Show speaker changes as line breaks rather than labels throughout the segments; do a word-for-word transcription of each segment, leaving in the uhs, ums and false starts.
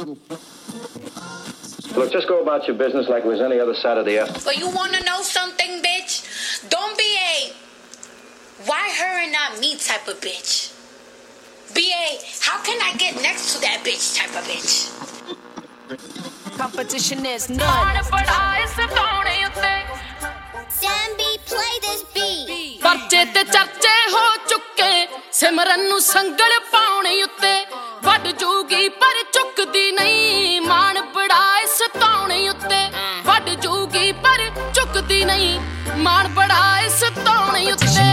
Look, just go about your business like it was any other Saturday afternoon.
But you want to know something, bitch? Don't be a why her and not me type of bitch. Be a how can I get next to that bitch type of bitch.
Competition is none.
Sambi, play this beat.
ਪਰਚੇ ਤੇ ਚਰਚੇ ਹੋ ਚੁੱਕੇ ਸਿਮਰਨ ਨੂੰ ਸੰਗਲ ਪਾਉਣੇ ਉੱਤੇ ਵੱਡ ਜੂਗੀ ਪਰ ਚੁੱਕਦੀ ਨਹੀਂ ਮਾਣ ਬੜਾ ਇਸ ਤਾਉਣੇ ਉੱਤੇ ਵੱਡ ਜੂਗੀ ਪਰ ਚੁੱਕਦੀ ਨਹੀਂ ਮਾਣ ਬੜਾ ਇਸ ਤਾਉਣੇ ਉੱਤੇ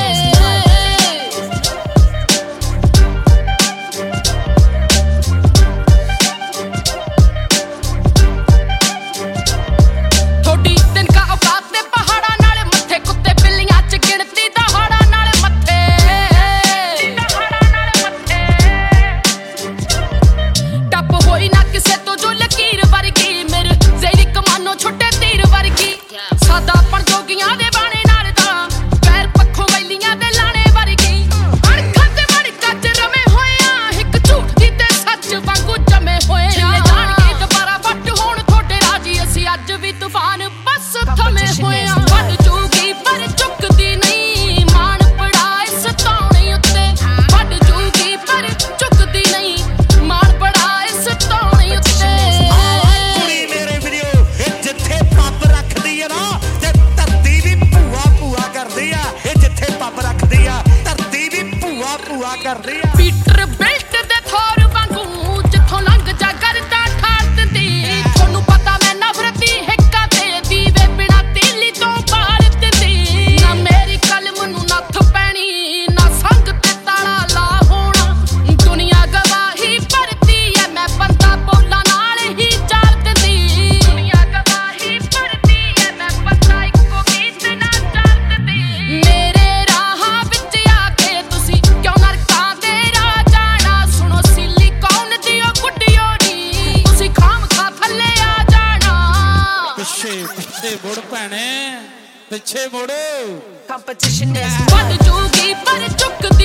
ਪੀਟਰ ਬਿਲਟ ਦੇ ਥੋਰ ਵਾਂਗੂ ਜਿੱਥੋਂ ਲੰਘ ਜਾ ਕਰਦਾ ਠਾਰ ਦਿੰਦੀ ਤੁਹਾਨੂੰ ਪਤਾ ਮੈਂ ਨਫ਼ਰਤੀ ਹਿੱਕਾ ਤੇ ਦੀਵੇ ਬਿਨਾ ਤੀਲੀ ਤੋਂ ਬਾਲ ਦਿੰਦੀ ਨਾ ਮੇਰੀ ਕਲਮ ਨੂੰ ਨੱਥ ਪੈਣੀ ਨਾ ਸੰਗ ਤੇ ਤਾਲਾ ਲਾ ਹੋਣਾ ਦੁਨੀਆ ਗਵਾਹੀ ਭਰਦੀ ਐ ਮੈਂ ਬੰਦਾ ਬੋਲਾਂ ਨਾਲ ਹੀ ਚਾਲ ਦਿੰਦੀ ਦੁਨੀਆ ਗਵਾਹੀ ਭਰਦੀ ਐ ਮੈਂ ਬੰਦਾ ਇੱਕੋ ਗੀਤ ਨਾਲ ਚਾਲ ਦਿੰਦੀ ਮੇਰੇ ਰਾਹਾਂ ਵਿੱਚ ਆ ਕੇ ਤੁਸੀਂ ਕਿਉਂ
ਪਿੱਛੇ ਮੁੜ ਭੈਣੇ ਪਿੱਛੇ ਮੁੜ
ਕੰਪੀਟੀਸ਼ਨ ਇਸ ਵੱਧ ਜੂਗੀ ਪਰ ਚੁੱਕ